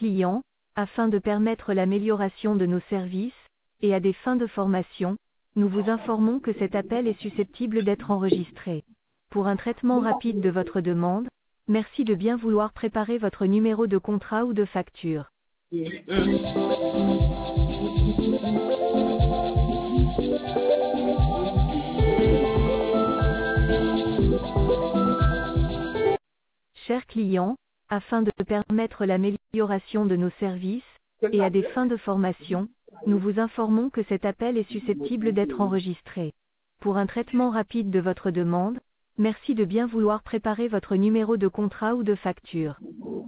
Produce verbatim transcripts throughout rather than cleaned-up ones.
client, afin de permettre l'amélioration de nos services, et à des fins de formation, nous vous informons que cet appel est susceptible d'être enregistré. Pour un traitement rapide de votre demande, merci de bien vouloir préparer votre numéro de contrat ou de facture. Chers clients, afin de permettre l'amélioration de nos services, et à des fins de formation, nous vous informons que cet appel est susceptible d'être enregistré. Pour un traitement rapide de votre demande, merci de bien vouloir préparer votre numéro de contrat ou de facture.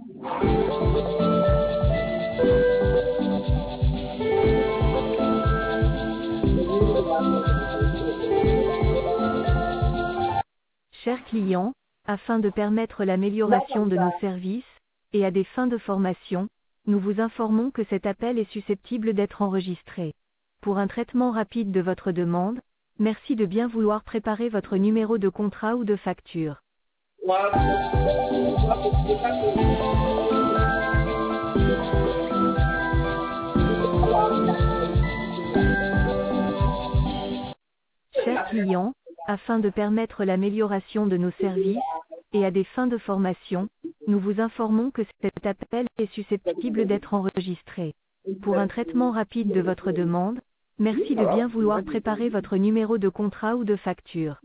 Chers clients, afin de permettre l'amélioration de nos services, et à des fins de formation, nous vous informons que cet appel est susceptible d'être enregistré. Pour un traitement rapide de votre demande, merci de bien vouloir préparer votre numéro de contrat ou de facture. Chers clients, afin de permettre l'amélioration de nos services, et à des fins de formation, nous vous informons que cet appel est susceptible d'être enregistré. Pour un traitement rapide de votre demande, merci de bien vouloir préparer votre numéro de contrat ou de facture.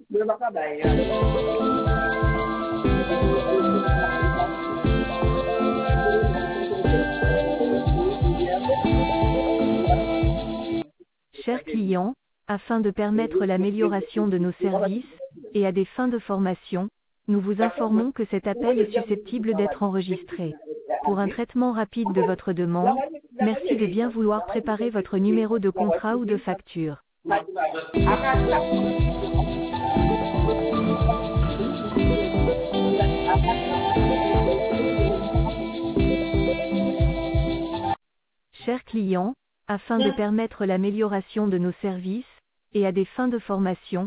Chers clients, afin de permettre l'amélioration de nos services, et à des fins de formation, nous vous informons que cet appel est susceptible d'être enregistré. Pour un traitement rapide de votre demande, merci de bien vouloir préparer votre numéro de contrat ou de facture. Chers clients, afin de permettre l'amélioration de nos services, et à des fins de formation,